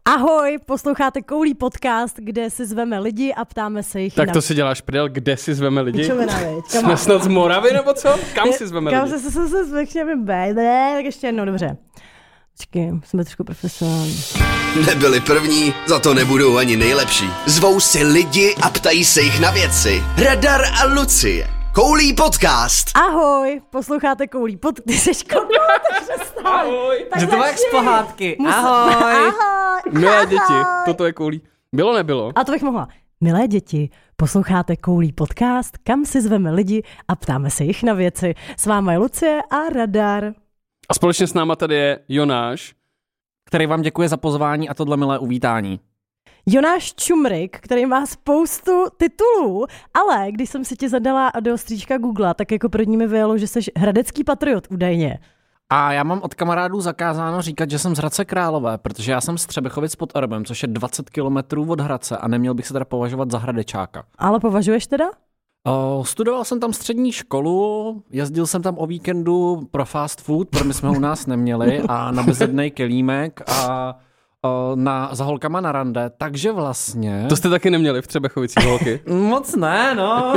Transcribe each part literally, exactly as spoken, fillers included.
Ahoj, posloucháte Koulí podcast, kde si zveme lidi a ptáme se jich. Tak na... to si děláš prdel, kde si zveme lidi? Pičovina, veď. Jsme snad z Moravy, nebo co? Kam si zveme Kam lidi? se se se zvekněme být, ne, tak ještě jednou, dobře. Počkej, jsme trošku profesionální. Nebyli první, za to nebudou ani nejlepší. Zvou si lidi a ptají se jich na věci. Radar a Lucie. Koulí podcast. Ahoj, posloucháte Koulí podcast. Ty jsi kokot, takže Ahoj. Že to má jak z pohádky. Musím... Ahoj. Ahoj. Milé děti, toto je Koulí. Bylo, nebylo? A to bych mohla. Milé děti, posloucháte Koulí podcast, kam si zveme lidi a ptáme se jich na věci. S váma je Lucie a Radar. A společně s náma tady je Jonáš, Který vám děkuje za pozvání a tohle milé uvítání. Jonáš Čumrik, který má spoustu titulů, ale když jsem si tě zadala do stříčka Google, tak jako první mi vyjelo, že jsi hradecký patriot údajně. A já mám od kamarádů zakázáno říkat, že jsem z Hradce Králové, protože já jsem z Třebechovic pod Erbem, což je dvacet kilometrů od Hradce a neměl bych se teda považovat za hradečáka. Ale považuješ teda? O, studoval jsem tam střední školu, jezdil jsem tam o víkendu pro fast food, protože my jsme ho u nás neměli, a na bezednej kelímek a o, na, za holkama na rande, takže vlastně... to jste taky neměli v Třebechovicích holky? Moc ne, no.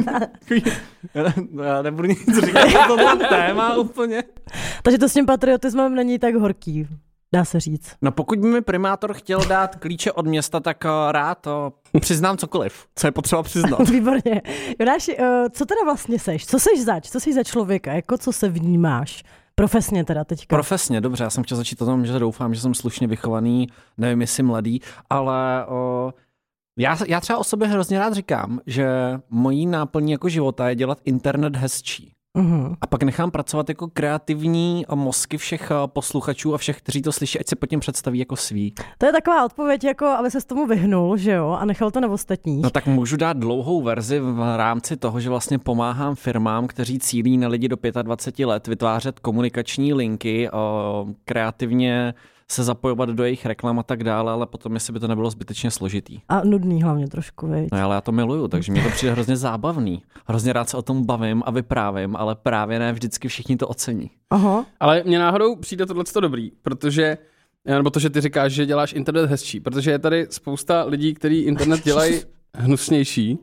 Já nebudu nic říkat, že tohle téma úplně. Takže to s tím patriotismem není tak horký, dá se říct. No pokud by mi primátor chtěl dát klíče od města, tak uh, rád to přiznám cokoliv, co je potřeba přiznat. Výborně. Jonáši, uh, co teda vlastně seš? Co seš zač? Co jsi za člověka? Jako co se vnímáš? Profesně teda teďka. Profesně, dobře, já jsem chtěl začít o tom, že doufám, že jsem slušně vychovaný, nevím, jestli mladý, ale uh, já, já třeba o sobě hrozně rád říkám, že mojí náplní jako života je dělat internet hezčí. Uh-huh. A pak nechám pracovat jako kreativní mozky všech posluchačů a všech, kteří to slyší, ať se pod tím představí jako svý. To je taková odpověď, jako aby se s tomu vyhnul, že jo, a nechal to na ostatních. No tak můžu dát dlouhou verzi v rámci toho, že vlastně pomáhám firmám, kteří cílí na lidi do dvacet pět let, vytvářet komunikační linky, o, kreativně se zapojovat do jejich reklam a tak dále, ale potom, jestli by to nebylo zbytečně složitý. A nudný hlavně trošku, viď? No ale já to miluju, takže mě to přijde hrozně zábavný. Hrozně rád se o tom bavím a vyprávím, ale právě ne vždycky všichni to ocení. Aha. Ale mně náhodou přijde tohleto dobrý, protože, nebo to, že ty říkáš, že děláš internet hezčí, protože je tady spousta lidí, kteří internet dělají hnusnější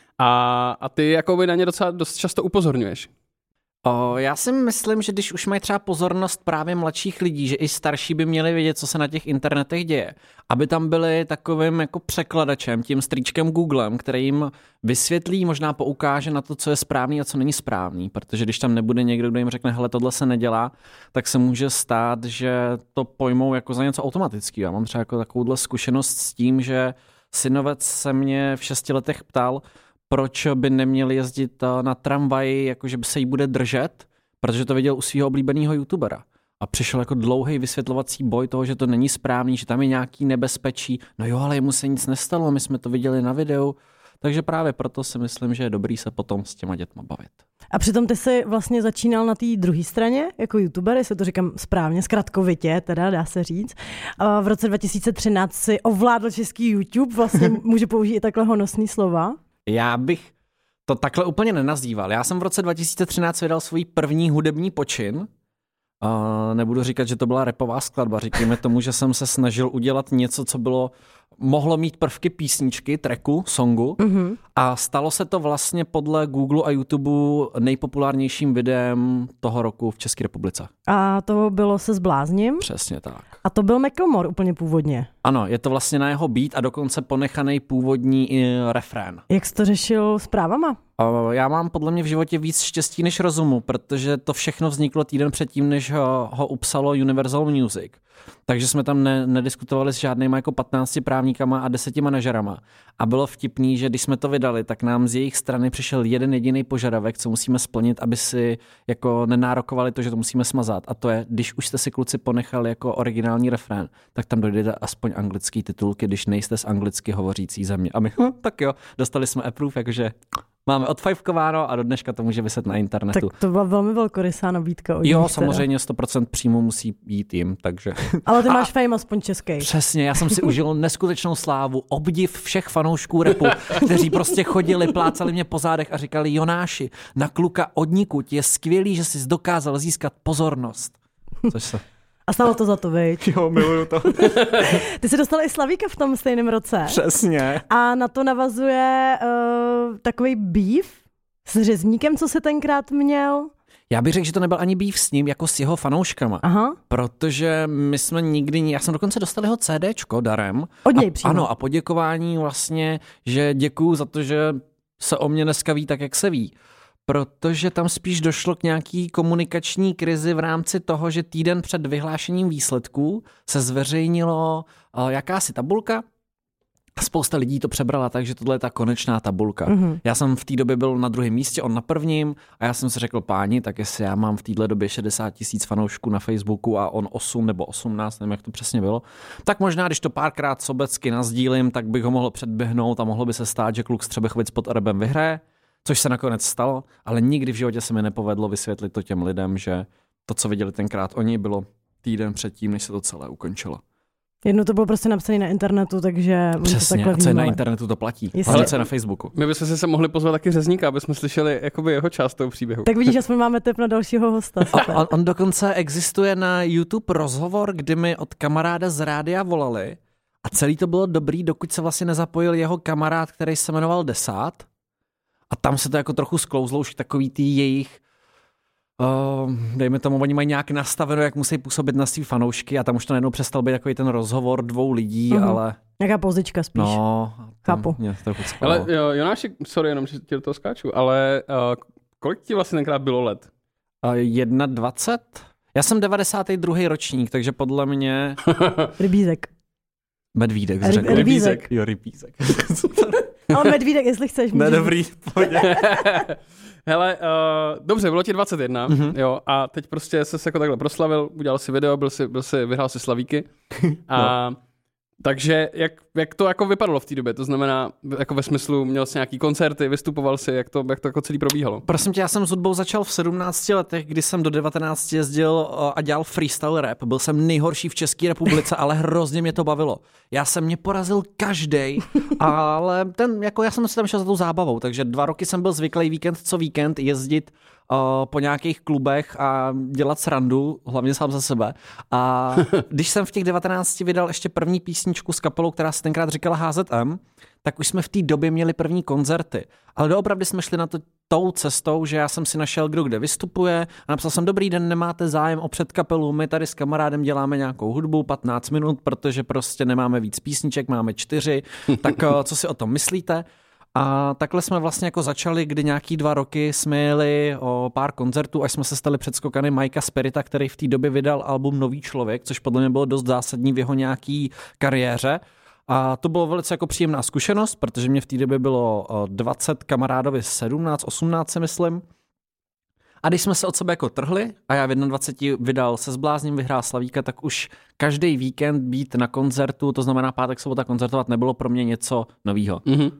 a, a ty jako by na ně docela dost často upozorňuješ. O, já si myslím, že když už mají třeba pozornost právě mladších lidí, že i starší by měli vědět, co se na těch internetech děje, aby tam byli takovým jako překladačem, tím strýčkem Googlem, který jim vysvětlí, možná poukáže na to, co je správný a co není správný, protože když tam nebude někdo, kdo jim řekne, hele, tohle se nedělá, tak se může stát, že to pojmou jako za něco automatického. Já mám třeba jako takovouhle zkušenost s tím, že synovec se mě v šesti letech ptal, proč by neměli jezdit na tramvaji, jakože by se jí bude držet, protože to viděl u svého oblíbeného youtubera. A přišel jako dlouhý vysvětlovací boj toho, že to není správný, že tam je nějaký nebezpečí. No jo, ale jemu se nic nestalo, my jsme to viděli na videu. Takže právě proto si myslím, že je dobrý se potom s těma dětma bavit. A přitom ty jsi vlastně začínal na té druhé straně jako youtuber, jestli to říkám správně, zkratkovitě, teda dá se říct. A v roce dva tisíce třináct si ovládl český YouTube, vlastně můžu použít i takhle honosný slova. Já bych to takhle úplně nenazýval. Já jsem v roce dva tisíce třináct vydal svůj první hudební počin. Uh, nebudu říkat, že to byla rapová skladba. Říkejme tomu, že jsem se snažil udělat něco, co bylo mohlo mít prvky písničky, tracku, songu. Mm-hmm. A stalo se to vlastně podle Google a YouTube nejpopulárnějším videem toho roku v České republice. A to bylo Se zblázním? Přesně tak. A to byl Macklemore úplně původně. Ano, je to vlastně na jeho beat a dokonce ponechaný původní i refrén. Jak jsi to řešil s právama? Já mám podle mě v životě víc štěstí než rozumu, protože to všechno vzniklo týden předtím, než ho, ho upsalo Universal Music. Takže jsme tam ne, nediskutovali s žádnýma jako patnácti právníkama a deseti manažerama. A bylo vtipný, že když jsme to vydali, tak nám z jejich strany přišel jeden jediný požadavek, co musíme splnit, aby si jako nenárokovali to, že to musíme smazat. A to je, když už jste si kluci ponechali jako originální refrén, tak tam dojdete aspoň anglický titulky, když nejste z anglicky hovořící země. A my, hm, tak jo, dostali jsme approve, jakože máme odfajfkováno a do dneška to může vyset na internetu. Tak to byla velmi velkorysá nabídka. Od jo, nich samozřejmě sto procent příjmu musí jít jim, takže... Ale ty a, máš fame aspoň český. Přesně, já jsem si užil neskutečnou slávu, obdiv všech fanoušků rapu, kteří prostě chodili, plácali mě po zádech a říkali, Jonáši, na kluka od nikud je skvělý, že jsi dokázal získat pozornost. Což se... A stalo to za to, viď? Jo, miluju to. Ty jsi dostal i Slavíka v tom stejném roce. Přesně. A na to navazuje uh, takový beef s Řezníkem, co jsi tenkrát měl. Já bych řekl, že to nebyl ani býv s ním, jako s jeho fanouškama. Aha. Protože my jsme nikdy, já jsem dokonce dostal jeho CDčko darem. Od něj a, přímo. Ano, a poděkování vlastně, že děkuju za to, že se o mě dneska ví tak, jak se ví. Protože tam spíš došlo k nějaký komunikační krizi v rámci toho, že týden před vyhlášením výsledků se zveřejnilo uh, jakási tabulka. Spousta lidí to přebrala, takže tohle je ta konečná tabulka. Mm-hmm. Já jsem v té době byl na druhém místě, on na prvním a já jsem si řekl, páni, tak jestli já mám v téhle době šedesát tisíc fanoušků na Facebooku a on osm nebo osmnáct, nevím, jak to přesně bylo, tak možná, když to párkrát sobecky nazdílím, tak bych ho mohl předběhnout a mohlo by se stát, že kluk z Třebechovic pod Erbem vyhraje, což se nakonec stalo, ale nikdy v životě se mi nepovedlo vysvětlit to těm lidem, že to, co viděli tenkrát oni, bylo týden předtím, než se to celé ukončilo. Jedno to bylo prostě napsané na internetu, takže přesně, to a co je na internetu, to platí. Ale co je na Facebooku. My bychom si se mohli pozvat taky Řezníka, aby jsme slyšeli jakoby jeho část toho příběhu. Tak vidíš, aspoň máme tip na dalšího hosta. A on, on dokonce existuje na YouTube rozhovor, kdy mi od kamaráda z rádia volali a celý to bylo dobrý, dokud se vlastně nezapojil jeho kamarád, který se jmenoval Desát. A tam se to jako trochu sklouzlo už takový ty jejich Uh, dejme tomu, oni mají nějak nastaveno, jak musí působit na svý fanoušky a tam už to najednou přestal být takový ten rozhovor dvou lidí, uh-huh. ale... Nějaká pozička spíš. No, chápu. Mě trochu ale jo, Jonáši, sorry, jenom, že ti do toho skáču, ale uh, kolik ti vlastně tenkrát bylo let? Uh, dvacet jedna. Já jsem devadesátý druhý ročník, takže podle mě... Rybízek. Medvídek, Ryb, řekl. Rybízek. Jo, rybízek. Ale medvídek, jestli chceš. Ne, dobrý, pojď. Hele, uh, dobře, bylo ti dvacet jedna, mm-hmm. jo, a teď prostě se jako takhle proslavil, udělal si video, byl si, byl si, vyhrál si Slavíky. A no. Takže jak, jak to jako vypadalo v té době? To znamená, jako ve smyslu, měl jsi nějaký koncerty, vystupoval si, jak to, jak to jako celý probíhalo? Prosím tě, já jsem s hudbou začal v sedmnácti letech, kdy jsem do devatenácti jezdil a dělal freestyle rap. Byl jsem nejhorší v České republice, ale hrozně mě to bavilo. Já jsem mě porazil každej, ale ten, jako já jsem si tam šel za tou zábavou, takže dva roky jsem byl zvyklý víkend co víkend jezdit uh, po nějakých klubech a dělat srandu, hlavně sám za sebe. A když jsem v těch devatenácti vydal ještě první písničku s kapelou, která se tenkrát říkala H Z M, tak už jsme v té době měli první koncerty. Ale doopravdy jsme šli na to tou cestou, že já jsem si našel, kdo kde vystupuje a napsal jsem, dobrý den, nemáte zájem o předkapelu, my tady s kamarádem děláme nějakou hudbu, patnáct minut, protože prostě nemáme víc písniček, máme čtyři, tak co si o tom myslíte? A takhle jsme vlastně jako začali, kdy nějaký dva roky jsme jeli o pár koncertů, až jsme se stali předskokany Mikea Spirita, který v té době vydal album Nový člověk, což podle mě bylo dost zásadní v jeho nějaký kariéře. A to bylo velice jako příjemná zkušenost, protože mě v té době bylo dvacet, kamarádovi sedmnáct, osmnáct si myslím. A když jsme se od sebe jako trhli a já v dvaceti jedna vydal Se zblázním, vyhrál Slavíka, tak už každý víkend být na koncertu, to znamená pátek, sobota koncertovat, nebylo pro mě něco novýho. Mm-hmm.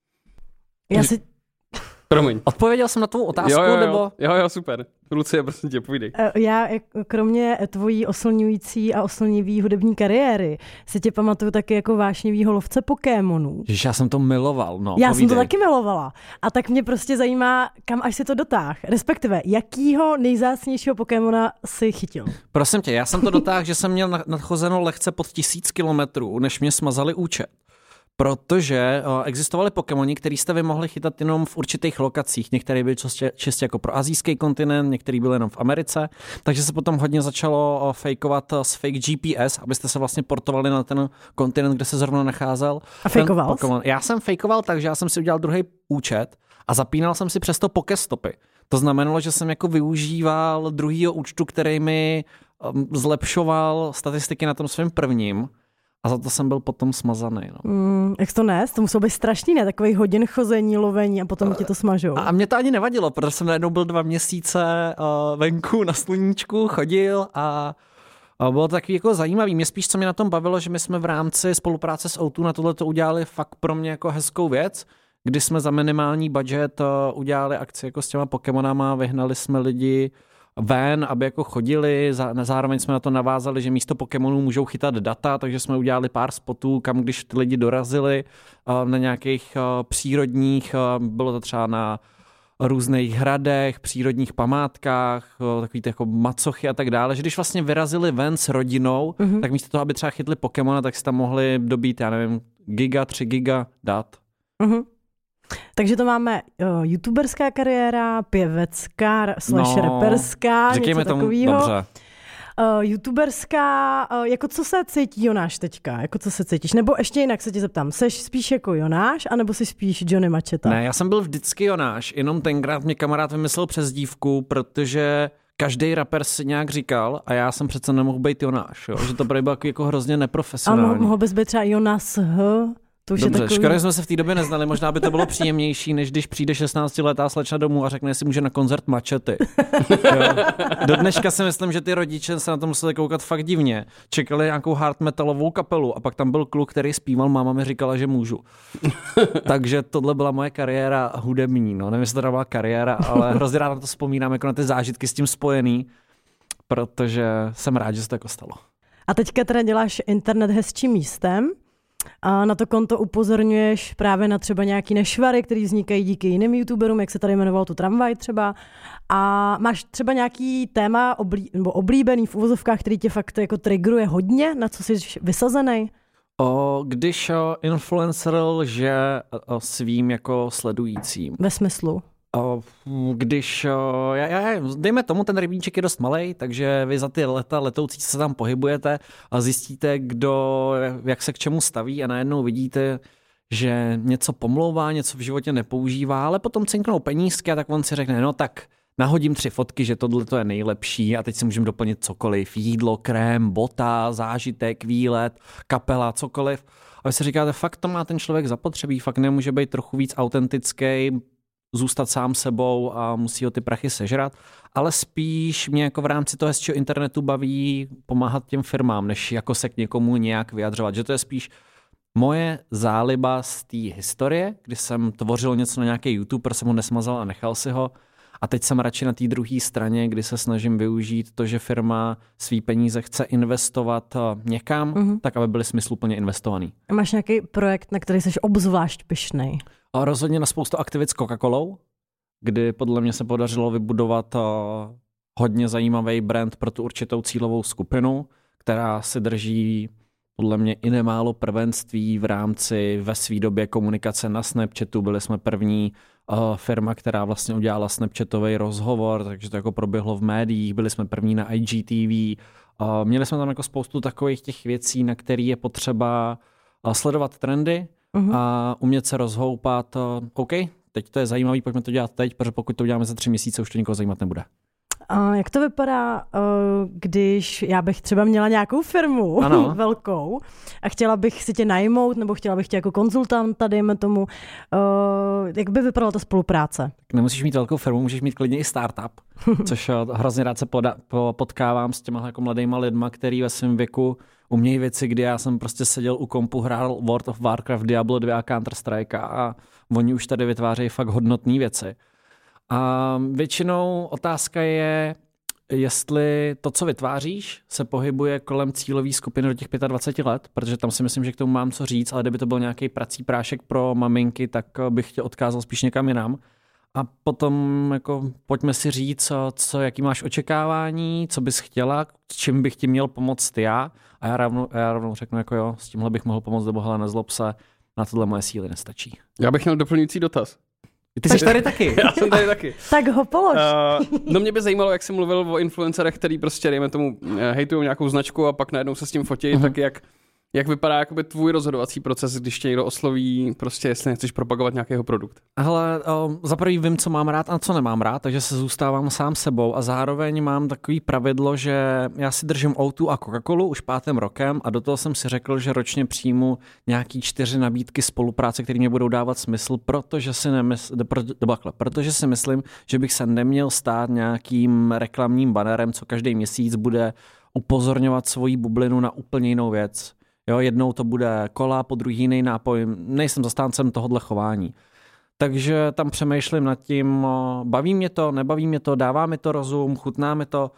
Já si... Promiň. Odpověděl jsem na tvou otázku, jo, jo, jo. nebo? Jo, jo, super. Lucie, prostě tě povídej. Já kromě tvojí oslňující a oslnivý hudební kariéry si tě pamatuju taky jako vášnivýho lovce Pokémonů. Ježiš, já jsem to miloval, no. Já povídej. jsem to taky milovala. A tak mě prostě zajímá, kam až si to dotáh. Respektive, jakýho nejzácnějšího Pokémona si chytil? Prosím tě, já jsem to dotáhl, že jsem měl nadchozeno lehce pod tisíc kilometrů, než mě smazali účet. Protože uh, existovaly Pokémoni, který jste vy mohli chytat jenom v určitých lokacích. Některý byly čistě, čistě jako pro asijský kontinent, některý byly jenom v Americe. Takže se potom hodně začalo uh, fejkovat uh, s fake G P S, abyste se vlastně portovali na ten kontinent, kde se zrovna nacházel. A fejkoval jsi? Pokémon. Já jsem fejkoval tak, že já jsem si udělal druhý účet a zapínal jsem si přesto Pokestopy. To znamenalo, že jsem jako využíval druhýho účtu, který mi um, zlepšoval statistiky na tom svém prvním. A za to jsem byl potom smazaný. No. Mm, jak to nést? To muselo být strašný, ne? Takových hodin chození, lovení a potom ti to smažou. A mě to ani nevadilo, protože jsem najednou byl dva měsíce uh, venku na sluníčku, chodil a uh, bylo to takový jako zajímavý. Mě spíš, co mě na tom bavilo, že my jsme v rámci spolupráce s O dva na tohle to udělali fakt pro mě jako hezkou věc, kdy jsme za minimální budget uh, udělali akci jako s těma Pokémonama, vyhnali jsme lidi ven, aby jako chodili, zároveň jsme na to navázali, že místo Pokémonů můžou chytat data, takže jsme udělali pár spotů, kam když ty lidi dorazili na nějakých přírodních, bylo to třeba na o různých hradech, přírodních památkách, o takový jako macochy a tak dále, že když vlastně vyrazili ven s rodinou, mm-hmm. tak místo toho, aby třeba chytli Pokémona, tak si tam mohli dobít, já nevím, giga, tři giga dat. Mm-hmm. Takže to máme uh, youtuberská kariéra, pěvecká, slash no, raperská, něco takového. Dobře. Uh, youtuberská, uh, jako co se cítí Jonáš teďka? Jako co se cítíš? Nebo ještě jinak se tě zeptám, seš spíš jako Jonáš, anebo jsi spíš Johnny Macheta? Ne, já jsem byl vždycky Jonáš, jenom tenkrát mě kamarád vymyslel přezdívku, protože každý rapper si nějak říkal a já jsem přece nemohl být Jonáš, jo? Že to bylo jako hrozně neprofesionální. A mohl bys být třeba Jonas H? To už Dobře, takový... škoda, že jsme se v té době neznali, možná by to bylo příjemnější, než když přijde šestnáctiletá slečna domů a řekne, jestli může na koncert Machety. Do dneška si myslím, že ty rodiče se na to museli koukat fakt divně. Čekali nějakou hard metalovou kapelu a pak tam byl kluk, který zpíval, máma mi říkala, že můžu. Takže tohle byla moje kariéra hudební, no nevím, jestli to byla kariéra, ale hrozně rád na to vzpomínám, jako na ty zážitky s tím spojený, protože jsem rád, že se to jako stalo. A teďka teda děláš internet hezčím místem. A na to konto upozorňuješ právě na třeba nějaký nešvary, které vznikají díky jiným youtuberům, jak se tady jmenoval tu Tramvaj třeba. A máš třeba nějaký téma oblí, nebo oblíbený v uvozovkách, který tě fakt jako triggeruje hodně, na co jsi vysazený? O, když o, influencer lže o, svým jako sledujícím. Ve smyslu? O, když, o, já, já, dejme tomu, ten rybníček je dost malej, takže vy za ty leta letoucí se tam pohybujete a zjistíte, kdo, jak se k čemu staví a najednou vidíte, že něco pomlouvá, něco v životě nepoužívá, ale potom cinknou penízky a tak on si řekne, no tak nahodím tři fotky, že tohle to je nejlepší a teď si můžeme doplnit cokoliv, jídlo, krém, bota, zážitek, výlet, kapela, cokoliv. A vy si říkáte, fakt to má ten člověk zapotřebí, fakt nemůže být trochu víc autentický, zůstat sám sebou a musí ho ty prachy sežrat, ale spíš mě jako v rámci toho hezčího internetu baví pomáhat těm firmám, než jako se k někomu nějak vyjadřovat, že to je spíš moje záliba z té historie, kdy jsem tvořil něco na nějaký YouTube, protože jsem ho nesmazal a nechal si ho. A teď jsem radši na té druhé straně, kdy se snažím využít to, že firma svý peníze chce investovat někam, mm-hmm. tak aby byly smysluplně investovaný. A máš nějaký projekt, na který jsi obzvlášť pyšnej? A rozhodně na spoustu aktivit s Coca-Colou, kdy podle mě se podařilo vybudovat hodně zajímavý brand pro tu určitou cílovou skupinu, která si drží podle mě i nemálo prvenství v rámci ve své době komunikace na Snapchatu. Byli jsme první uh, firma, která vlastně udělala Snapchatový rozhovor, takže to jako proběhlo v médiích. Byli jsme první na I G T V. Uh, měli jsme tam jako spoustu takových těch věcí, na které je potřeba uh, sledovat trendy uh-huh. a umět se rozhoupat. Uh, OK, teď to je zajímavý, pojďme to dělat teď, protože pokud to uděláme za tři měsíce, už to nikoho zajímat nebude. A jak to vypadá, když já bych třeba měla nějakou firmu ano. velkou a chtěla bych si tě najmout nebo chtěla bych tě jako konzultanta, dejme tomu, jak by vypadala ta spolupráce? Nemusíš mít velkou firmu, můžeš mít klidně i startup, což hrozně rád se poda- potkávám s těma jako mladýma lidma, který ve svém věku umějí věci, kdy já jsem prostě seděl u kompu, hrál World of Warcraft, Diablo dva a Counter-Strike a oni už tady vytvářejí fakt hodnotné věci. A většinou otázka je, jestli to, co vytváříš, se pohybuje kolem cílové skupiny do těch dvacet pět let, protože tam si myslím, že k tomu mám co říct, ale kdyby to byl nějaký prací prášek pro maminky, tak bych tě odkázal spíš někam jinam. A potom jako pojďme si říct, co, co, jaký máš očekávání, co bys chtěla, s čím bych ti měl pomoct já. A já rovnou, já rovnou řeknu, jako jo, s tímhle bych mohl pomoct, nebo hele, nezlob se, na tohle moje síly nestačí. Já bych měl doplňující dotaz. Ty jsi tady taky. Já jsem tady taky. Tak ho polož. Uh, no mě by zajímalo, jak jsi mluvil o influencerech, který prostě, dejme tomu, hejtují nějakou značku a pak najednou se s tím fotí, uh-huh. tak jak, jak vypadá jakoby tvůj rozhodovací proces, když tě někdo osloví, prostě jestli nechceš propagovat nějakého produkt? Hele, za prvý vím, co mám rád a co nemám rád, takže se zůstávám sám sebou a zároveň mám takový pravidlo, že já si držím O dva a Coca-Colu už pátým rokem a do toho jsem si řekl, že ročně přijmu nějaký čtyři nabídky spolupráce, které mě budou dávat smysl, protože si, nemysl, protože si myslím, že bych se neměl stát nějakým reklamním banerem, co každý měsíc bude upozorňovat svoji bublinu na úplně jinou věc. Jo, jednou to bude kola, po druhý jiný nápoj. Nejsem zastáncem tohohle chování. Takže tam přemýšlím nad tím, baví mě to, nebaví mě to, dává mi to rozum, chutná mi to,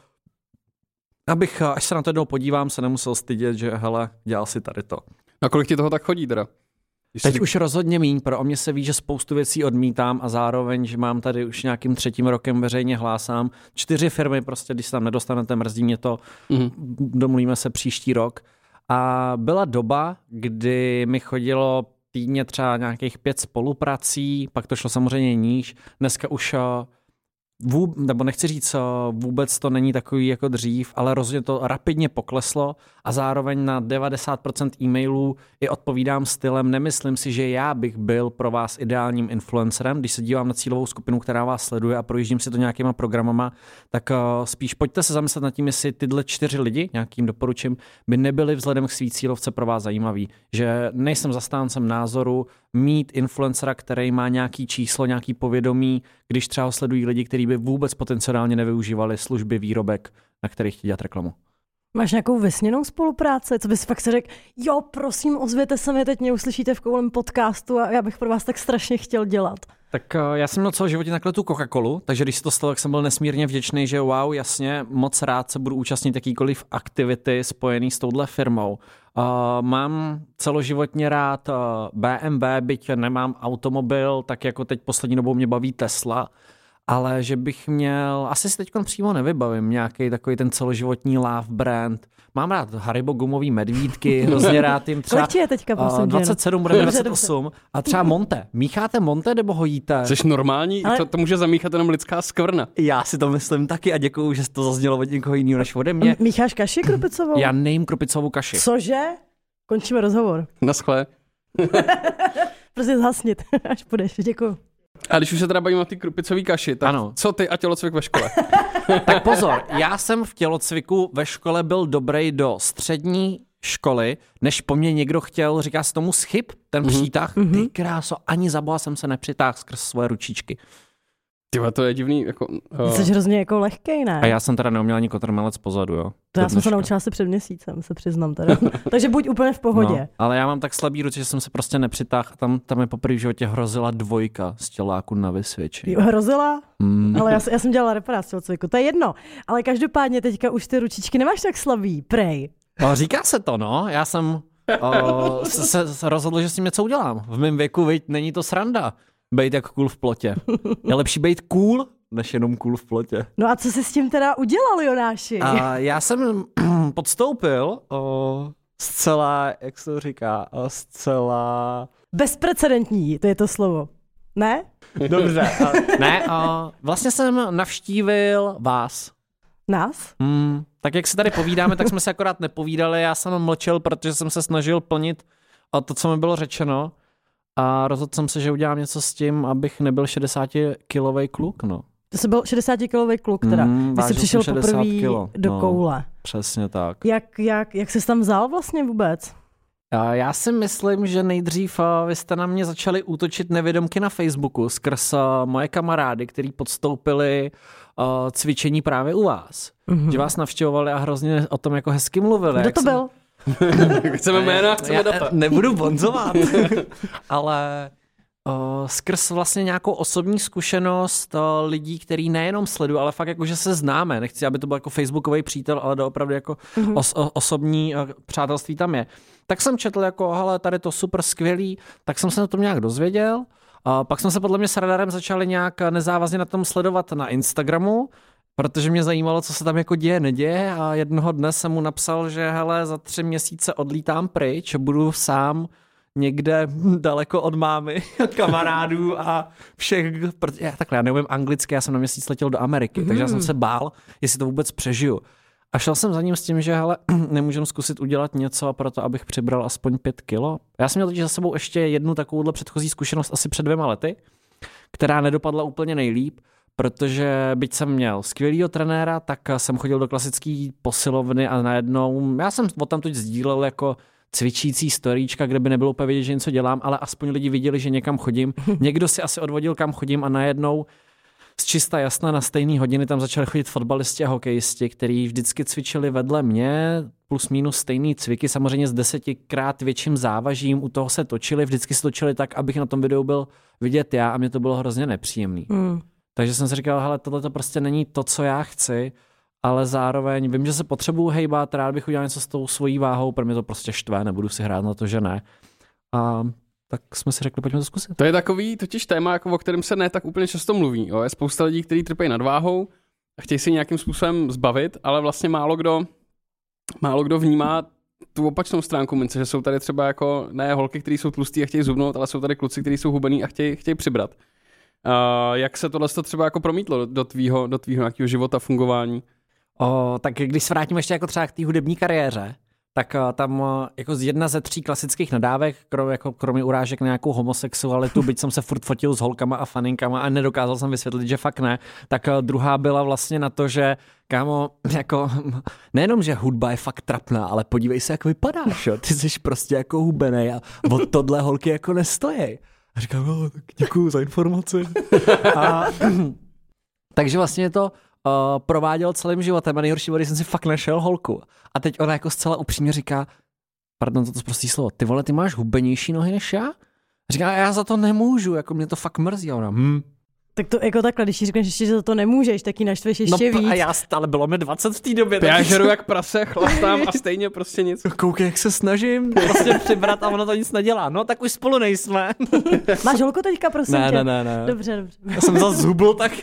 abych, až se na to jednou podívám, se nemusel stydět, že hele, dělal si tady to. A kolik ti toho tak chodí teda? Teď už rozhodně míň, pro mě se ví, že spoustu věcí odmítám a zároveň, že mám tady už nějakým třetím rokem veřejně hlásám. Čtyři firmy prostě, když se tam nedostanete, mrzí mě to, mm-hmm. domluvíme se příští rok. A byla doba, kdy mi chodilo týdně třeba nějakých pět spoluprací, pak to šlo samozřejmě níž. Dneska už Vůb, nebo nechci říct, vůbec to není takový jako dřív, ale rozhodně to rapidně pokleslo a zároveň na devadesát procent e-mailů i odpovídám stylem, nemyslím si, že já bych byl pro vás ideálním influencerem, když se dívám na cílovou skupinu, která vás sleduje a projíždím si to nějakýma programama, tak spíš pojďte se zamyslet nad tím, jestli tyhle čtyři lidi, nějakým doporučím, by nebyli vzhledem k svý cílovce pro vás zajímaví. Že nejsem zastáncem názoru mít influencera, který má nějaký číslo, nějaký povědomí, když třeba ho sledují lidi, kteří by vůbec potenciálně nevyužívali služby, výrobek, na kterých chtějí dělat reklamu. Máš nějakou vysněnou spolupráci? Co bys fakt si řekl, jo, prosím, ozvěte se mi, teď mě uslyšíte v koulem podcastu a já bych pro vás tak strašně chtěl dělat. Tak já jsem měl celý životě takhle tu Coca-Colu, takže když se to stalo, tak jsem byl nesmírně vděčný, že wow, jasně, moc rád se budu účastnit jakýkoliv aktivity spojený s touhle firmou. Uh, mám celoživotně rád uh, bé em vé, byť nemám automobil, tak jako teď poslední dobou mě baví Tesla, ale že bych měl, asi si teď přímo nevybavím, nějaký takový ten celoživotní love brand. Mám rád Haribo gumový medvídky, hrozně rád jim třeba je teďka, prosím, dvacet sedm, bude dvacet osm a třeba Monte. Mícháte Monte nebo hojíte? Jsi normální? Ale... To, to může zamíchat jenom lidská skvrna. Já si to myslím taky a děkuju, že to zaznělo od někoho jiného než ode mě. Mícháš kaši krupicovou? Já nejím krupicovou kaši. Cože? Končíme rozhovor. Naschle. Prostě zhasnit, až půjdeš. Děkuju. A když už se teda bavíme o ty krupicový kaši, tak ano. Co ty a tělocvik ve škole? Tak pozor, já jsem v tělocviku ve škole byl dobrý do střední školy, než po mně někdo chtěl, říká se tomu schyb, ten mm-hmm. přítah. Mm-hmm. Ty kráso, ani za boha jsem se nepřitáhl skrz svoje ručičky. Tyhle, to je divný. Jako, uh... Jsi hrozně jako lehkej, ne? A já jsem teda neuměl ani kotrmelec pozadu, jo. To já jsem se naučila asi před měsícem, se přiznám teda. Takže buď úplně v pohodě. No, ale já mám tak slabý ruce, že jsem se prostě nepřitáhl a tam, tam je poprvé v životě hrozila dvojka z těláku na vysvědčení. Hrozila? Mm. Ale já, já jsem dělala reparát z tělocviku, to je jedno. Ale každopádně teďka už ty ručičky nemáš tak slabý, prej. No, říká se to, no. Já jsem o, se, se rozhodl, že s tím něco udělám. V mém věku, viď, není to sranda. Bejt jak cool v plotě. Je lepší bejt cool, než jenom cool v plotě. No a co jsi s tím teda udělal, Jonáši? A já jsem podstoupil o, zcela, jak se to říká, o, zcela... Bezprecedentní, to je to slovo. Ne? Dobře. A, ne, a vlastně jsem navštívil vás. Nás? Hmm, tak jak se tady povídáme, tak jsme se akorát nepovídali, já jsem mlčel, protože jsem se snažil plnit to, co mi bylo řečeno. A rozhodl jsem se, že udělám něco s tím, abych nebyl šedesátikilový kluk, no. To jsi byl šedesátikilový kluk, teda. Mm, Ty jsi přišel poprvé kilo. do no, koule. Přesně tak. Jak, jak, jak jsi tam vzal vlastně vůbec? Já si myslím, že nejdřív vy jste na mě začali útočit nevědomky na Facebooku skrz moje kamarády, kteří podstoupili uh, cvičení právě u vás. Mm-hmm. Že vás navštěvovali a hrozně o tom jako hezky mluvili. Kdo to jsem... byl? Chceme jména, chceme data. Nebudu bonzovat, ale uh, skrz vlastně nějakou osobní zkušenost uh, lidí, který nejenom sledují, ale fakt jako, že se známe. Nechci, aby to byl jako facebookový přítel, ale doopravdy jako mm-hmm. os, o, osobní uh, přátelství tam je. Tak jsem četl jako, hele, tady to super skvělý, tak jsem se na tom nějak dozvěděl. Uh, pak jsme se podle mě s Radarem začali nějak nezávazně na tom sledovat na Instagramu, protože mě zajímalo, co se tam jako děje, neděje a jednoho dne jsem mu napsal, že hele, za tři měsíce odlítám pryč, budu sám někde daleko od mámy, kamarádů a všech, já, takhle, já neumím anglicky, já jsem na měsíc letěl do Ameriky, mm. takže já jsem se bál, jestli to vůbec přežiju. A šel jsem za ním s tím, že hele, nemůžeme zkusit udělat něco pro to, abych přibral aspoň pět kilo. Já jsem měl teď za sebou ještě jednu takovouhle předchozí zkušenost asi před dvěma lety, která nedopadla úplně nejlíp, protože byť jsem měl skvělýho trenéra, tak jsem chodil do klasické posilovny a najednou, já jsem o tam teď sdílel jako cvičící storíčka, kde by nebylo úplně vidět, že něco dělám, ale aspoň lidi viděli, že někam chodím. Někdo si asi odvodil, kam chodím a najednou z čista jasna na stejné hodiny tam začali chodit fotbalisti a hokejisti, kteří vždycky cvičili vedle mě, plus minus stejný cviky, samozřejmě s desetikrát větším závažím, u toho se točili, vždycky se točili tak, abych na tom videu byl vidět já a mě to bylo hrozně nepříjemný. Mm. Takže jsem si říkal, hele, tohle to prostě není to, co já chci, ale zároveň vím, že se potřebuju hejbat, rád bych udělal něco s tou svojí váhou, pro mě to prostě štve, nebudu si hrát na to, že ne. A tak jsme si řekli, pojďme to zkusit. To je takový totiž téma, jako o kterém se ne tak úplně často mluví. Jo? Je spousta lidí, kteří trpí nadváhou a chtějí se nějakým způsobem zbavit, ale vlastně málo kdo, málo kdo vnímá tu opačnou stránku mince, že jsou tady třeba jako ne holky, kteří jsou tlustí a chtějí zhubnout, ale jsou tady kluci, kteří jsou hubený a chtějí, chtějí přibrat. Uh, jak se tohle třeba jako promítlo do tvýho, do tvýho nějakého života, fungování? O, tak když se vrátím ještě jako třeba k té hudební kariéře, tak uh, tam uh, jako jedna ze tří klasických nadávek, krom, jako, kromě urážek na nějakou homosexualitu, byť jsem se furt fotil s holkama a faninkama a nedokázal jsem vysvětlit, že fakt ne, tak uh, druhá byla vlastně na to, že kámo, jako nejenom, že hudba je fakt trapná, ale podívej se, jak vypadáš, jo? Ty jsi prostě jako hubenej a od tohle holky jako nestojí. A říkám, no, tak děkuju za informaci. A, takže vlastně to uh, prováděl celým životem a nejhorší bylo, když jsem si fakt našel holku. A teď ona jako zcela upřímně říká, pardon, toto prostý slovo, ty vole, ty máš hubenější nohy než já? Říká, já za to nemůžu, jako mě to fakt mrzí. A ona, hm. Tak to jako takhle, když jí řekneš ještě, že za to nemůžeš, tak ji naštveš ještě no, víc. A já stále bylo mi dvacet v té době. Já žeru jak prase, chlastám a stejně prostě nic. Koukej, jak se snažím prostě přibrat a ono to nic nedělá. No, tak už spolu nejsme. Máš holku teďka, prosím ne, tě? Ne, ne, ne. Dobře, dobře. Já jsem zase zhubl, tak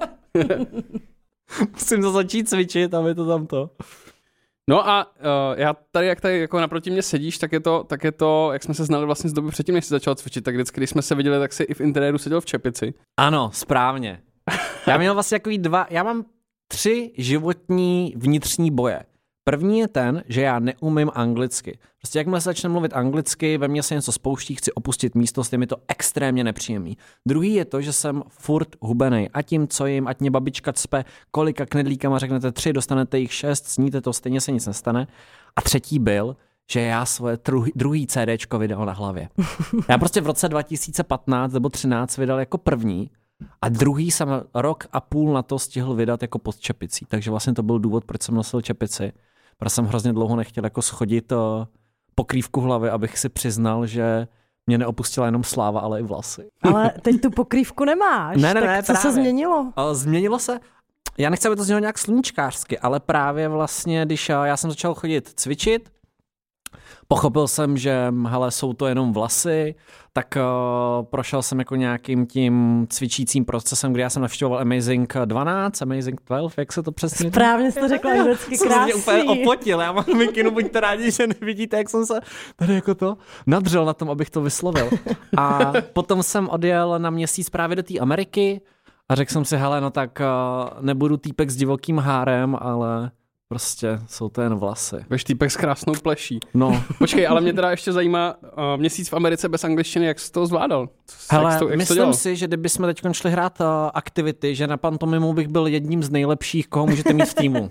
musím to začít cvičit, aby to tam to. No a uh, já tady, jak tady jako naproti mě sedíš, tak je to, tak je to, jak jsme se znali vlastně z doby předtím, než jsi začal cvičit, tak vždycky, když jsme se viděli, tak si i v interiéru seděl v čepici. Ano, správně. Já měl vlastně takový dva, já mám tři životní vnitřní boje. První je ten, že já neumím anglicky. Prostě jakmile se začne mluvit anglicky, ve mně se něco spouští, chci opustit místnost, je mi to extrémně nepříjemný. Druhý je to, že jsem furt hubenej. A tím, co jim, ať mě babička cpe, kolika knedlíkama řeknete tři, dostanete jich šest, sníte to, stejně se nic nestane. A třetí byl, že já svoje druhý, druhý CDčko vydal na hlavě. Já prostě v roce dva tisíce patnáct nebo třináct vydal jako první a druhý jsem rok a půl na to stihl vydat jako pod čepicí. Takže vlastně to byl důvod, proč jsem nosil čepici. Protože jsem hrozně dlouho nechtěl jako schodit pokrývku hlavy, abych si přiznal, že mě neopustila jenom sláva, ale i vlasy. Ale teď tu pokrývku nemáš. Ne, ne, tak ne, co právě. se změnilo? Změnilo se, já nechci, aby to znělo nějak sluníčkářsky, ale právě vlastně, když já jsem začal chodit cvičit, pochopil jsem, že hele, jsou to jenom vlasy, tak uh, prošel jsem jako nějakým tím cvičícím procesem, kdy já jsem navštěvoval Amazing dvanáct, Amazing dvanáct, jak se to přesně... Správně jsi to řekla anglicky, krásný. Jsem se úplně opotil, já mám mikinu, buďte rádi, že nevidíte, jak jsem se tady jako to nadřel na tom, abych to vyslovil. A potom jsem odjel na měsíc právě do té Ameriky a řekl jsem si, hele, no tak uh, nebudu týpek s divokým hárem, ale... Prostě jsou to jen vlasy. Veš týpek s krásnou pleší. No. Počkej, ale mě teda ještě zajímá uh, měsíc v Americe bez angličtiny, jak jsi to zvládal? Hele, jak to, jak myslím to si, že kdybychom teď šli hrát uh, aktivity, že na pantomimu bych byl jedním z nejlepších, koho můžete mít v týmu.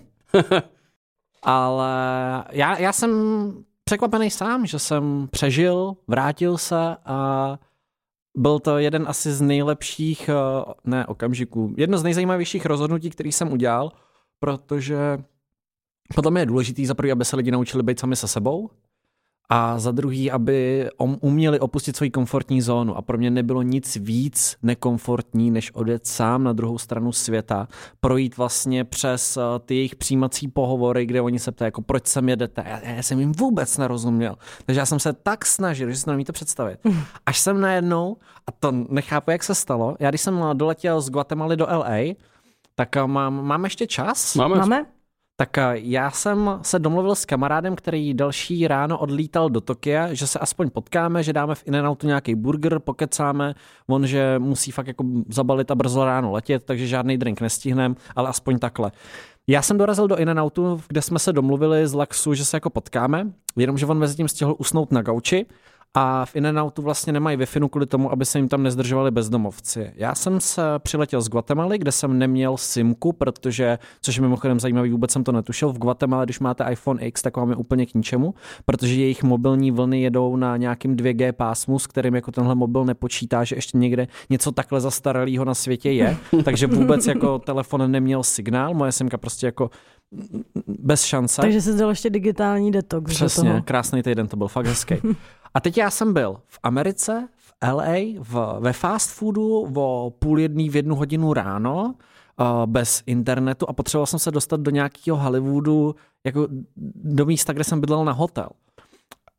Ale já, já jsem překvapený sám, že jsem přežil, vrátil se a byl to jeden asi z nejlepších, uh, ne okamžiků, jedno z nejzajímavějších rozhodnutí, který jsem udělal, protože podle mě je důležitý za prvý, aby se lidi naučili být sami se sebou a za druhý, aby uměli opustit svoji komfortní zónu. A pro mě nebylo nic víc nekomfortní, než odjet sám na druhou stranu světa, projít vlastně přes ty jejich přijímací pohovory, kde oni se ptají, jako proč sem jedete. Já, já jsem jim vůbec nerozuměl. Takže já jsem se tak snažil, že si to nemůžete představit. Až jsem najednou, a to nechápu, jak se stalo, já když jsem doletěl z Guatemaly do L A, tak mám, mám ještě čas? Máme. Máme? Tak já jsem se domluvil s kamarádem, který další ráno odlítal do Tokia, že se aspoň potkáme, že dáme v In-N-Outu nějaký burger, pokecáme, on, že musí fakt jako zabalit a brzo ráno letět, takže žádný drink nestihneme, ale aspoň takhle. Já jsem dorazil do In-N-Outu, kde jsme se domluvili z Laxu, že se jako potkáme, jenomže on mezi tím stihl usnout na gauči a v In-N-Outu vlastně nemají Wi-Fi kvůli tomu, aby se jim tam nezdržovali bezdomovci. Já jsem se přiletěl z Guatemaly, kde jsem neměl simku, protože, což je mimochodem zajímavý, vůbec jsem to netušil, v Guatemala, když máte iPhone X, tak vám je úplně k ničemu, protože jejich mobilní vlny jedou na nějakým dvě G pásmu, s kterým jako tenhle mobil nepočítá, že ještě někde něco takhle zastaralého na světě je, takže vůbec jako telefon neměl signál, moje simka prostě jako bez šance. Takže jsi dělal ještě digitální detox. Přesně, krásný týden, to byl fakt hezký. A teď já jsem byl v Americe, v L A, v, ve fast foodu o půl jedný v jednu hodinu ráno, uh, bez internetu a potřeboval jsem se dostat do nějakého Hollywoodu, jako do místa, kde jsem bydlel na hotel.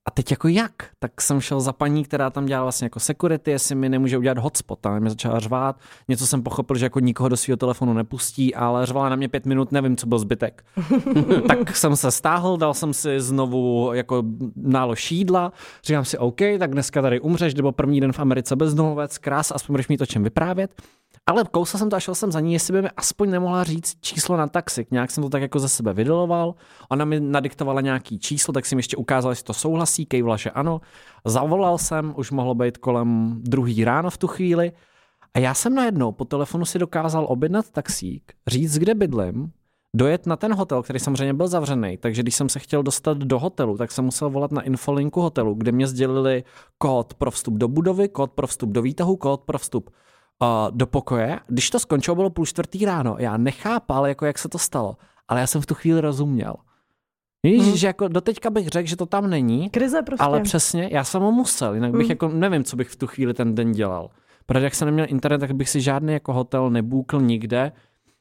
A teď jako jak? Tak jsem šel za paní, která tam dělala vlastně jako security, jestli mi nemůže udělat hotspot. Tam mě začala řvát. Něco jsem pochopil, že jako nikoho do svého telefonu nepustí, ale řvala na mě pět minut, nevím, co byl zbytek. Tak jsem se stáhl, dal jsem si znovu jako nálož jídla. Říkám si, OK, tak dneska tady umřeš, nebo první den v Americe bezdomovec, krás, aspoň budeš mít o čem vyprávět. Ale kousal jsem to a šel jsem za ní, jestli by mi aspoň nemohla říct číslo na taxi. Nějak jsem to tak jako ze sebe vydoloval. Ona mi nadiktovala nějaký číslo, tak jsem ještě ukázal, jestli to souhlasí, kejvla, že ano. Zavolal jsem, už mohlo být kolem druhý ráno v tu chvíli. A já jsem najednou po telefonu si dokázal objednat taxík, říct, kde bydlím, dojet na ten hotel, který samozřejmě byl zavřený, takže když jsem se chtěl dostat do hotelu, tak jsem musel volat na infolinku hotelu, kde mě sdělili kód pro vstup do budovy, kód pro vstup do výtahu, kód pro vstup do pokoje. Když to skončilo, bylo půl čtvrtý ráno. Já nechápal, jako jak se to stalo, ale já jsem v tu chvíli rozuměl. Víš, hmm. že jako doteďka bych řekl, že to tam není, krize prostě. Ale přesně, já jsem ho musel, jinak bych hmm. jako nevím, co bych v tu chvíli ten den dělal. Protože jak jsem neměl internet, tak bych si žádný jako hotel nebůkl nikde.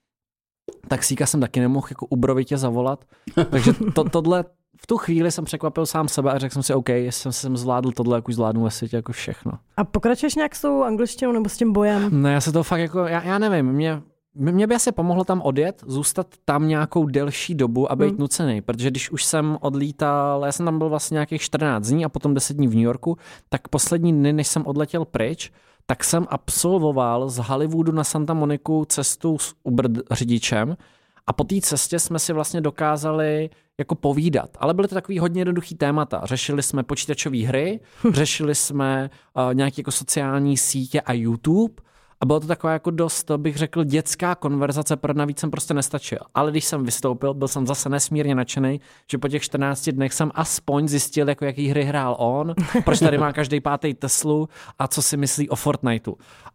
Taxíka jsem taky nemohl jako ubrovitě zavolat. Takže to, tohle v tu chvíli jsem překvapil sám sebe a řekl jsem si, OK, jestli jsem zvládl tohle, jak už zvládnu ve světě jako všechno. A pokračuješ nějak s tou angličtinou nebo s tím bojem? Ne, já se to fakt jako, já, já nevím, mě, mě by asi pomohlo tam odjet, zůstat tam nějakou delší dobu a být hmm. nucený, protože když už jsem odlítal, já jsem tam byl vlastně nějakých čtrnáct dní a potom deset dní v New Yorku, tak poslední dny, než jsem odletěl pryč, tak jsem absolvoval z Hollywoodu na Santa Moniku cestu s Uber řidičem a po té cestě jsme si vlastně dokázali jako povídat. Ale byly to takový hodně jednoduchý témata. Řešili jsme počítačové hry, řešili jsme uh, nějaké jako sociální sítě a YouTube a bylo to taková jako dost, bych řekl, dětská konverzace, pro navíc jsem prostě nestačil. Ale když jsem vystoupil, byl jsem zase nesmírně nadšený, že po těch čtrnácti dnech jsem aspoň zjistil, jako jaký hry hrál on, proč tady má každý pátý Teslu a co si myslí o Fortniteu.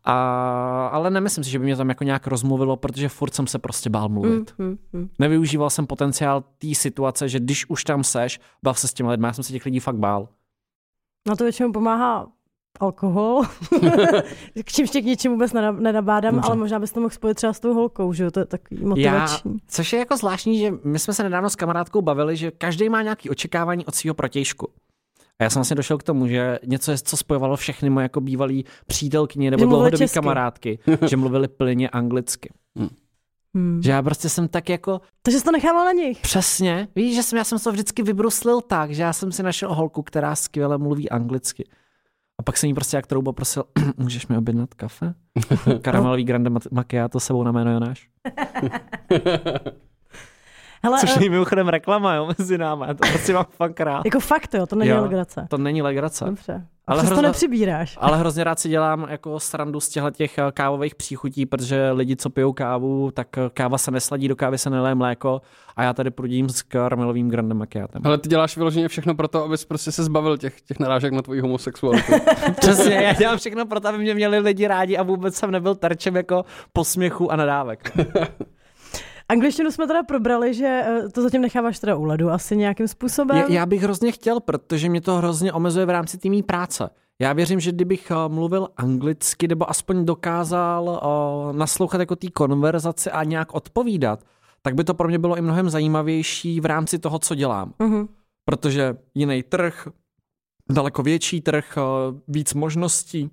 A, ale nemyslím si, že by mě tam jako nějak rozmluvilo, protože furt jsem se prostě bál mluvit. Mm, mm, mm. Nevyužíval jsem potenciál té situace, že když už tam seš, bav se s těmi lidmi, já jsem se těch lidí fakt bál. Na to většinou pomáhá alkohol, k čímž tě k něčemu vůbec nenabádám, Může. ale možná bys to mohl spojit třeba s tou holkou, že jo, to je takový motivační. Já, což je jako zvláštní, že my jsme se nedávno s kamarádkou bavili, že každý má nějaké očekávání od svého protějšku. A já jsem vlastně došel k tomu, že něco je, co spojovalo všechny moje jako bývalý přítelkyně nebo dlouhodobý kamarádky, že mluvili plně anglicky. Hmm. Hmm. Že já prostě jsem tak jako... Takže jsi to nechával na nich. Přesně. Víš, že jsem, já jsem to vždycky vybruslil tak, že já jsem si našel holku, která skvěle mluví anglicky. A pak jsem jí prostě jak trouba prosil, můžeš mi objednat kafe? Karamelový grande macchiato sebou na jméno Jonáš. Hele, což je mimochodem reklama, jo, mezi náma. To prostě mám fakt rád. Jako fakt, jo, to není jo, legrace. To není legrace. Dobře. Ale hrozně, to nepřibíráš. Ale hrozně rád si dělám jako srandu z těch kávových příchutí, protože lidi, co pijou kávu, tak káva se nesladí, do kávy se neleje mléko a já tady prudím s karamelovým grandem macchiatem. Ale ty děláš vyloženě všechno pro to, abys prostě se zbavil těch, těch narážek na tvoji homosexualitu. Přesně, já dělám všechno pro to, aby mě měli lidi rádi a vůbec jsem nebyl terčem jako posměchu a nadávek. Angličtinu jsme teda probrali, že to zatím necháváš teda u ledu asi nějakým způsobem. Já, já bych hrozně chtěl, protože mě to hrozně omezuje v rámci té mý práce. Já věřím, že kdybych mluvil anglicky, nebo aspoň dokázal uh, naslouchat jako té konverzaci a nějak odpovídat, tak by to pro mě bylo i mnohem zajímavější v rámci toho, co dělám. Uh-huh. Protože jiný trh, daleko větší trh, uh, víc možností.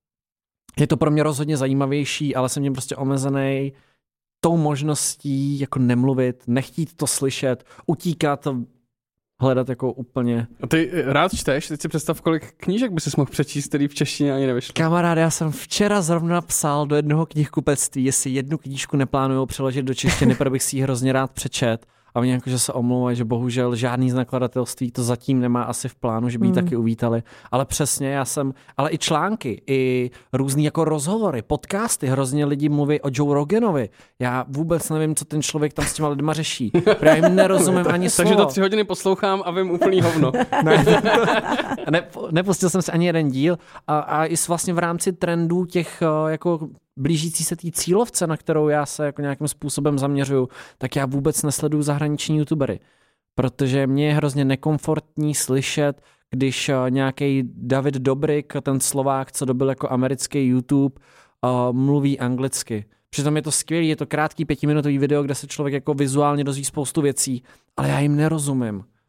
Je to pro mě rozhodně zajímavější, ale jsem tím prostě omezený tou možností jako nemluvit, nechtít to slyšet, utíkat, hledat jako úplně... A ty rád čteš? Teď si představ, kolik knížek by si mohl přečíst, který v češtině ani nevyšly. Kamarád, já jsem včera zrovna psal do jednoho knihkupectví, jestli jednu knížku neplánujou přeložit do češtiny, protože bych si ji hrozně rád přečet. A oni jakože se omlouvají, že bohužel žádný z nakladatelství to zatím nemá asi v plánu, že by ji mm. taky uvítali. Ale přesně, já jsem, ale i články, i různý jako rozhovory, podcasty, hrozně lidi mluví o Joe Roganovi. Já vůbec nevím, co ten člověk tam s těma lidma řeší. Já jim nerozumím ani slovo. Takže to tři hodiny poslouchám a vím úplný hovno. ne, ne, nepustil jsem si ani jeden díl a, a i vlastně v rámci trendů těch jako blížící se té cílovce, na kterou já se jako nějakým způsobem zaměřuju, tak já vůbec nesleduju zahraniční youtubery. Protože mě je hrozně nekomfortní slyšet, když nějaký David Dobrik, ten Slovák, co dobil jako americký YouTube, uh, mluví anglicky. Přitom je to skvělý, je to krátký pětiminutový video, kde se člověk jako vizuálně dozví spoustu věcí, ale já jim nerozumím.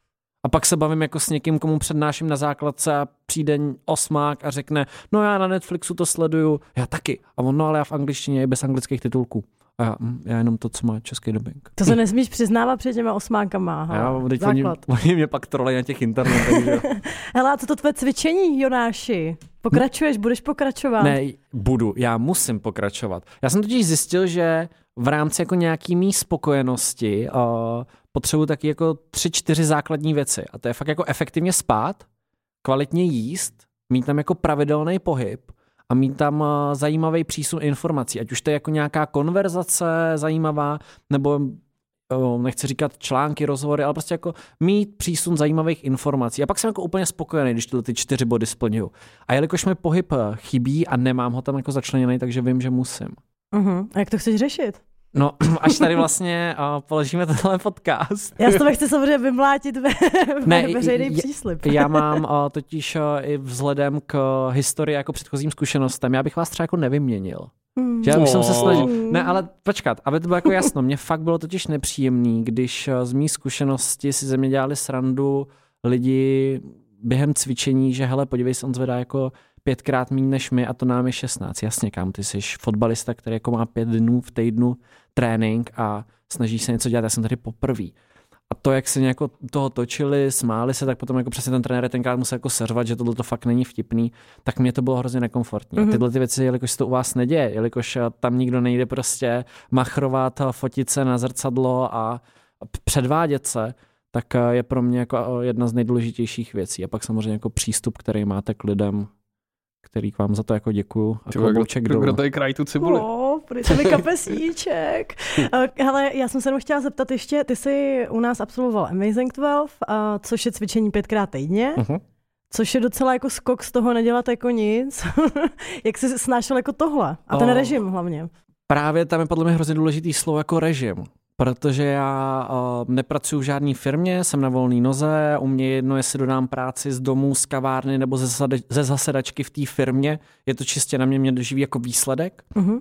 A pak se bavím jako s někým, komu přednáším na základce a přijde osmák a řekne, no já na Netflixu to sleduju, já taky. A on, no ale já v angličtině i bez anglických titulků. A já, já jenom to, co má český dubbing. To se nesmíš přiznávat před těma osmákama. Aha, já, teď oni, oni mě pak trolej na těch internetech. Hele, a co to tvé cvičení, Jonáši? Pokračuješ, budeš pokračovat? Ne, budu, já musím pokračovat. Já jsem totiž zjistil, že v rámci jako nějaký mý spokojenosti uh, potřebuji taky jako tři, čtyři základní věci. A to je fakt jako efektivně spát, kvalitně jíst, mít tam jako pravidelný pohyb a mít tam uh, zajímavý přísun informací. Ať už to je jako nějaká konverzace zajímavá, nebo uh, nechci říkat články, rozhovory, ale prostě jako mít přísun zajímavých informací. A pak jsem jako úplně spokojený, když tyhle ty čtyři body splňuju. A jelikož mi pohyb chybí a nemám ho tam jako začleněný, takže vím, že musím. Uh-huh. A jak to chceš řešit? No, až tady vlastně uh, položíme tenhle podcast. Já s tobě chci samozřejmě vymlátit ve, ne, veřejný j- příslib. Já mám uh, totiž uh, i vzhledem k historii jako předchozím zkušenostem, já bych vás třeba jako nevyměnil. Hmm. Že já bych oh. se snažil. Ne, ale počkat, aby to bylo jako jasno, mně fakt bylo totiž nepříjemný, když uh, z mý zkušenosti si ze mě dělali srandu lidi během cvičení, že hele, podívej se, on zvedá jako pětkrát méně než my a to nám je šestnáct. Jasně, kam ty jsi fotbalista, který jako má pět dnů v týdnu trénink a snaží se něco dělat. Já jsem tady poprvý. A to, jak se nějak toho točili, smáli se, tak potom jako přesně ten trenér tenkrát musel jako seřvat, že tohle to fakt není vtipný, tak mě to bylo hrozně nekomfortní. Mm-hmm. A tyhle ty věci, jelikož se to u vás neděje, jelikož tam nikdo nejde prostě machrovat, fotit se na zrcadlo a předvádět se, tak je pro mě jako jedna z nejdůležitějších věcí. A pak samozřejmě jako přístup, který máte k lidem, který k vám za to jako děkuju. A klobouček dolů. Kdo tady krají tu cibuli? Oh, pojďte mi kapesníček. Hele, já jsem se jenom chtěla zeptat ještě, ty jsi u nás absolvoval Amazing dvanáct, což je cvičení pětkrát týdně, uh-huh. což je docela jako skok z toho nedělat jako nic. Jak jsi snášel jako tohle? A ten oh. režim hlavně. Právě tam je podle mě hrozně důležitý slovo jako režim. Protože já uh, nepracuji v žádné firmě, jsem na volné noze, u mě jedno, jestli dodám práci z domu, z kavárny nebo ze, zasade, ze zasedačky v té firmě, je to čistě na mě, mě živí jako výsledek. Uh-huh.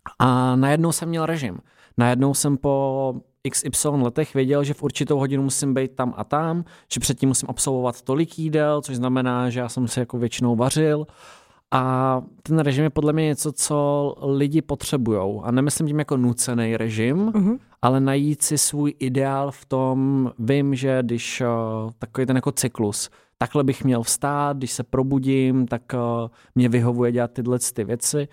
A najednou jsem měl režim. Najednou jsem po iks ypsilon letech věděl, že v určitou hodinu musím být tam a tam, že předtím musím absolvovat tolik jídel, což znamená, že já jsem si jako většinou vařil. A ten režim je podle mě něco, co lidi potřebujou. A nemyslím tím jako nucený režim, uh-huh. ale najít si svůj ideál v tom, vím, že když uh, takový ten jako cyklus, takhle bych měl vstát, když se probudím, tak uh, mě vyhovuje dělat tyhle ty věci.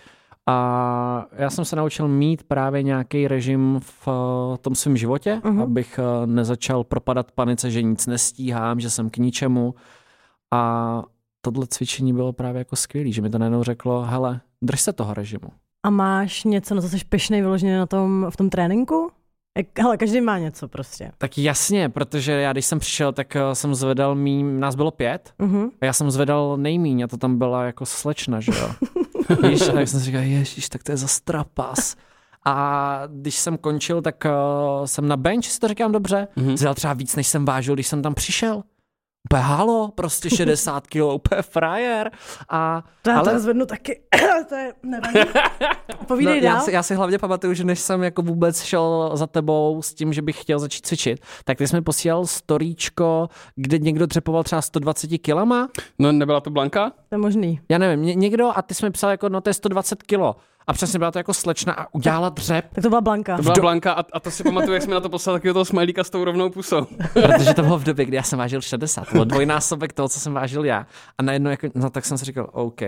A já jsem se naučil mít právě nějaký režim v uh, tom svém životě, uh-huh. abych uh, nezačal propadat panice, že nic nestíhám, že jsem k ničemu. A tohle cvičení bylo právě jako skvělý, že mi to najednou řeklo, hele, drž se toho režimu. A máš něco, na co jsi pyšnej vyloženě na tom, v tom tréninku? Hele, každý má něco prostě. Tak jasně, protože já když jsem přišel, tak jsem zvedal míň, nás bylo pět, uh-huh. a já jsem zvedal nejmíň a to tam byla jako slečna, že jo. Víš, tak jsem si říkal, ježiš, tak to je za strapas. A když jsem končil, tak uh, jsem na bench, si to říkám dobře, uh-huh. zvedal třeba víc, než jsem vážil, když jsem tam přišel. Úplně halo, prostě šedesát kilo, úplně frajer. A, to já ale... to zvednu taky, to je nevadí. Povídej no, dál. Já si, já si hlavně pamatuju, že než jsem jako vůbec šel za tebou s tím, že bych chtěl začít cvičit, tak ty jsi mi posílal storíčko, kde někdo dřepoval třeba sto dvacet kilama. No nebyla to Blanka? To je možný. Já nevím, ně, někdo a ty jsi mi psal jako, no to je sto dvacet kilo. A přesně byla to jako slečna a udělala dřep. Tak to byla Blanka. To byla Do... Blanka a, a to si pamatuju, jak jsme na to poslali takového toho smajlíka s tou rovnou pusou. Protože to bylo v době, kdy já jsem vážil šedesát. To bylo dvojnásobek toho, co jsem vážil já. A najednou jako, no tak jsem si říkal, OK.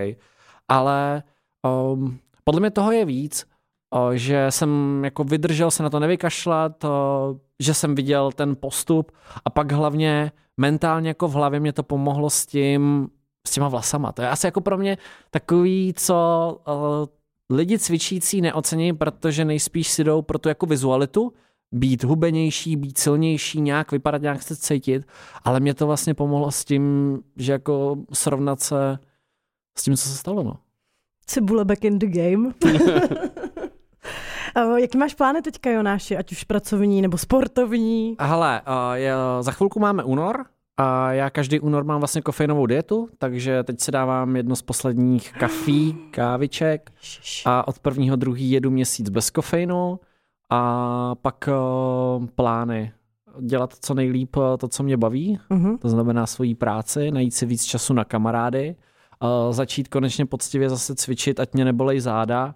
Ale um, podle mě toho je víc, o, že jsem jako vydržel se na to nevykašlat, o, že jsem viděl ten postup a pak hlavně mentálně jako v hlavě mě to pomohlo s tím, s těma vlasama. To je asi jako pro mě takový, co o, lidi cvičící neocení, protože nejspíš si jdou pro tu jako vizualitu, být hubenější, být silnější, nějak vypadat, nějak se cítit, ale mě to vlastně pomohlo s tím, že jako srovnat se s tím, co se stalo, no. Cibule back in the game. Jaký máš plány teďka, Jonáši, ať už pracovní nebo sportovní? Hele, uh, za chvilku máme únor a já každý únor mám vlastně kofeinovou dietu, takže teď si dávám jedno z posledních kafí, káviček a od prvního druhý jedu měsíc bez kofeinu a pak uh, plány. dělat co nejlíp to, co mě baví, uh-huh. to znamená svoji práci, najít si víc času na kamarády, uh, začít konečně poctivě zase cvičit, ať mě nebolej záda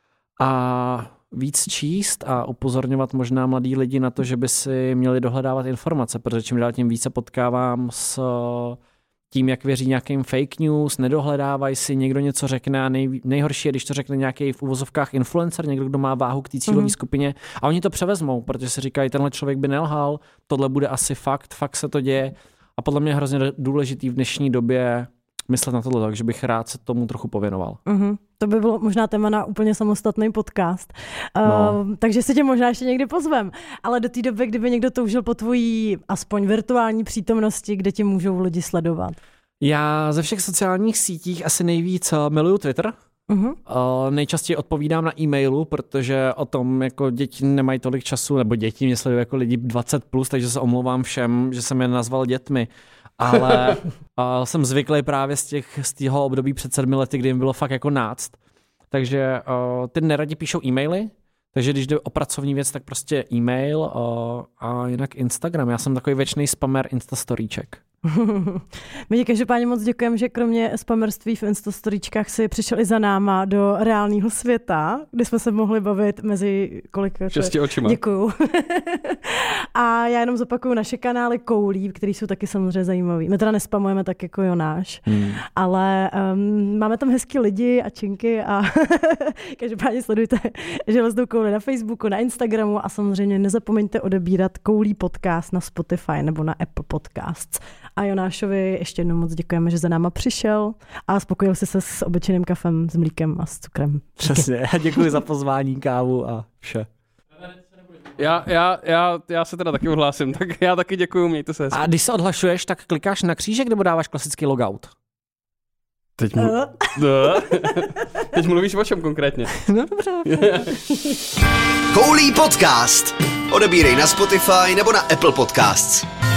a víc číst a upozorňovat možná mladí lidi na to, že by si měli dohledávat informace, protože čím dál tím více potkávám s tím, jak věří nějakým fake news, nedohledávají si, někdo něco řekne a nej, nejhorší je, když to řekne nějaký v uvozovkách influencer, někdo, kdo má váhu k té cílové mm-hmm. skupině a oni to převezmou, protože si říkají, tenhle člověk by nelhal, tohle bude asi fakt, fakt se to děje a podle mě je hrozně důležitý v dnešní době myslet na tohle, takže bych rád se tomu trochu pověnoval. Mm-hmm. To by bylo možná téma na úplně samostatný podcast. No. Uh, takže si tě možná ještě někdy pozvem. Ale do té doby, kdyby někdo toužil po tvojí aspoň virtuální přítomnosti, kde tě můžou lidi sledovat? Já ze všech sociálních sítích asi nejvíc miluju Twitter. Uh-huh. Uh, nejčastěji odpovídám na e-mailu, protože o tom jako děti nemají tolik času, nebo děti mě sledují jako lidi dvacet plus, takže se omlouvám všem, že jsem je nazval dětmi. Ale uh, jsem zvyklý právě z těch z toho období před sedmi lety, kdy jim bylo fakt jako náct. Takže uh, ty neradi píšou e-maily, takže když jde o pracovní věc, tak prostě e-mail uh, a jinak Instagram. Já jsem takový věčný spamer Instastoríček. My ti každopádně moc děkujeme, že kromě spamerství v Instastoríčkách si přišel i za náma do reálného světa, kde jsme se mohli bavit mezi kolika... Šesti očima. Děkuju. A já jenom zopakuju naše kanály Koulí, které jsou taky samozřejmě zajímavý. My teda nespamujeme tak jako Jonáš, hmm. ale um, máme tam hezký lidi a činky a každopádně sledujte Železnou kouli na Facebooku, na Instagramu a samozřejmě nezapomeňte odebírat Koulí podcast na Spotify nebo na Apple Podcasts. A Jonášovi ještě jednou moc děkujeme, že za náma přišel a spokojil jsi se s obyčejným kafem, s mlíkem a s cukrem. Přesně, děkuji za pozvání, kávu a vše. Já, já, já, já se teda taky odhlásím, tak já taky děkuju, mějte se hezky. A když se odhlašuješ, tak klikáš na křížek nebo dáváš klasický logout? Teď, mu... Teď mluvíš o čem konkrétně? No dobře. Koulí podcast. Odebírej na Spotify nebo na Apple Podcasts.